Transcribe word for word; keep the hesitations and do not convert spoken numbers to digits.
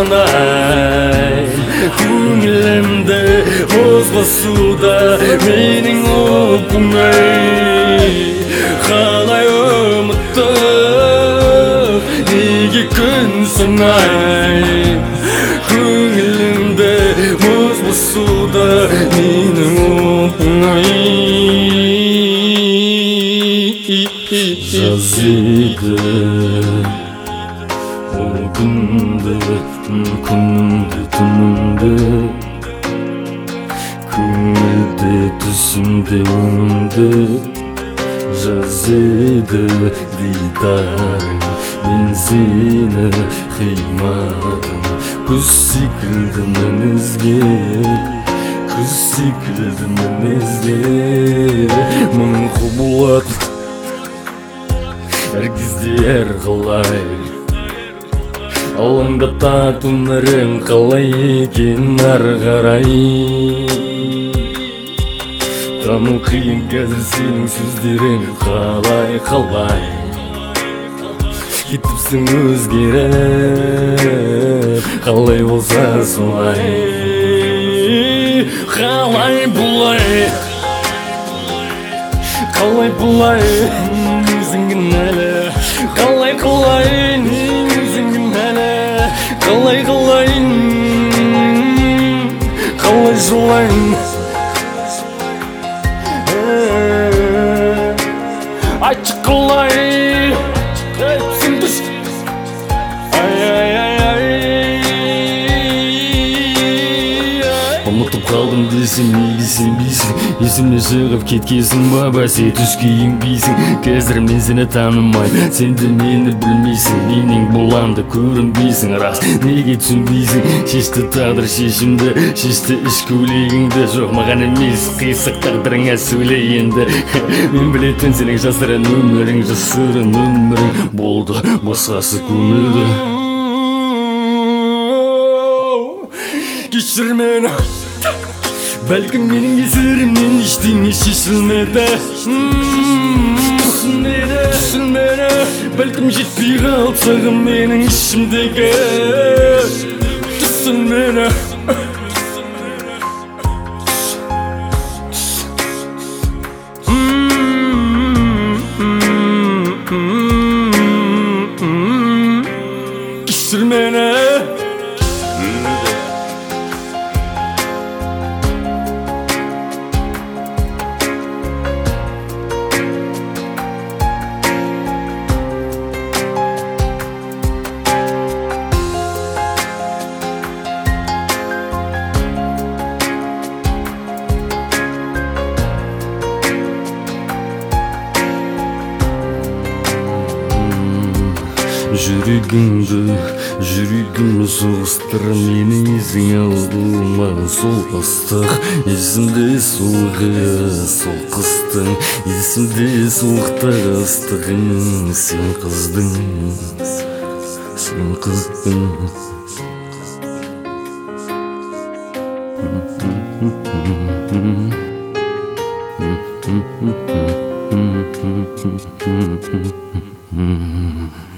санайм көңілімді қозғасуда менің оп-оңай қалай ұмыттық неге күн санайм көңілімді қозғасуда менің оп-оңай жаз еді ол күнді күнімді түнімді көңілде түсімде өңімді жаз еді дидарың мен сені қимадым күз секілді мінезге күз секілді мінезге мың құбылат әр кезде әр қалай алаңдата өмірің қалай екен ары қарай тану қиын қазір сенің сөздерің қалай қалай кетіпсің өзгеріп қалай болса солай қалай бұлай қалай бұлай өзің кінәлі қалай қалай өзің кінәлі қалай қалай қалай жылайын айтшы қалай сен түс ұмытып қалдым десем неге сенбейсің есімнен шығып кеткесің ба бәсе түске енбейсің қазір мен сені танымай сен де мені білмейсің менің бұланды көрінбейсің рас неге түсінбейсің шешті тағдыр шешімді шешті іш көйлегіңді жоқ маған емес қисық тағдырыңа сөйле енді мен білетін сенің жасырын өмірің жасырын өмірің болды басқасы көңілді кешір мені бәлкім менің кесірімнен ештеңе шешілмеді түсінмеді бәлкім жетпей қалып саған менің ішімдегі түсін мені кешір мені жүрегімді жүрегімді соғыстыр мені есіңе алдыма сол ыстық есімде суығы сол қыстың есімде суықтағы ыстығың сен қыздың сен қыздың Mm-hmm.